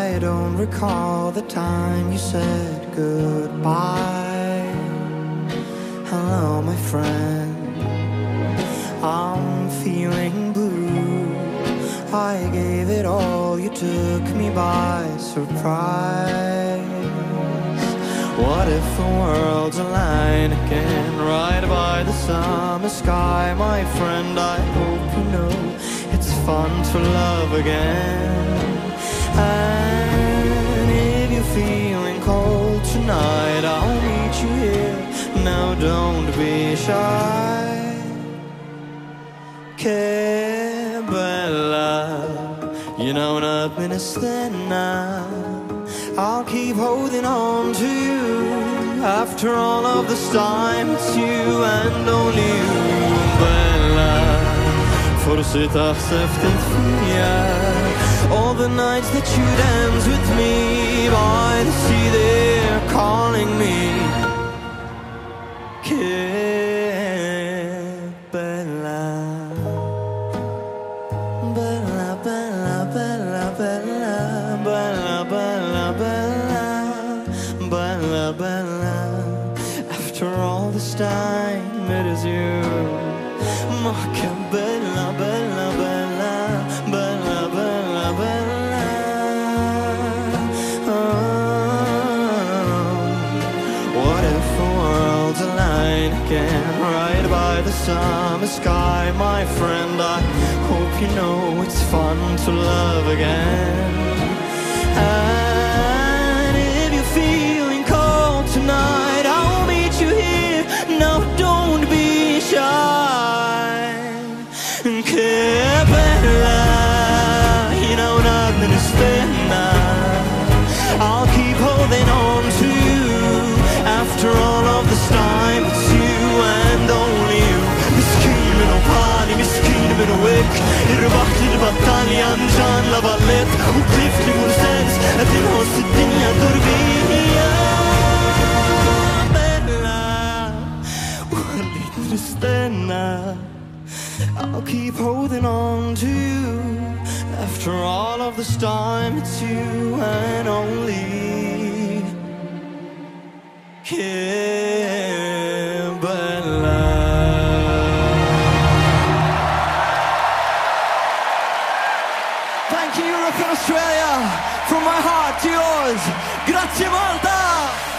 I don't recall the time you said goodbye. Hello, my friend, I'm feeling blue. I gave it all, you took me by surprise. What if the world's aligned again, right by the summer sky? My friend, I hope you know it's fun to love again. And if you're feeling cold tonight, I'll meet you here. Now don't be shy. Che bella, you know nothing is thin now. I'll keep holding on to you. After all of this time, it's you and only you. Bella, forse taħseb fija. All the nights that you dance with me by the sea, they're calling me. Che bella, bella, bella, bella, bella, bella, bella, bella, bella, bella. After all this time, it is you. Ma che bella, bella, bella, bella, bella, bella. Oh. What if the world's aligned again, right by the summer sky? My friend, I hope you know it's fun to love again. And if you're feeling cold tonight, I'll meet you here. Now don't be shy. Che bella, you know nothing is fair now. I'll keep holding on to you. After all of this time, it's you and only you. Miskin minn u pani, miskin minn u wik. Irbaħt li l-battalja nġan la ballet. U klift li mur sens, għed inħoss id-dinja durbija. Bella, u għallit nistenna. I'll keep holding on to you. After all of this time, it's you and only. Che bella. Thank you, Europe and Australia. From my heart to yours. Grazie Malta.